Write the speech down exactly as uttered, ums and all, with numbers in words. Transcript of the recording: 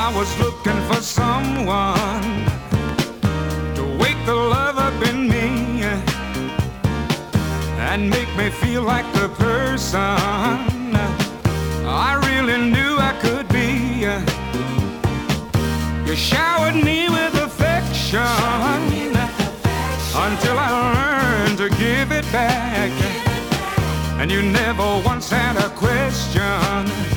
I was looking for someone to wake the love up in me and make me feel like the person I really knew I could be. You showered me with affection until I learned to give it back, and you never once had a question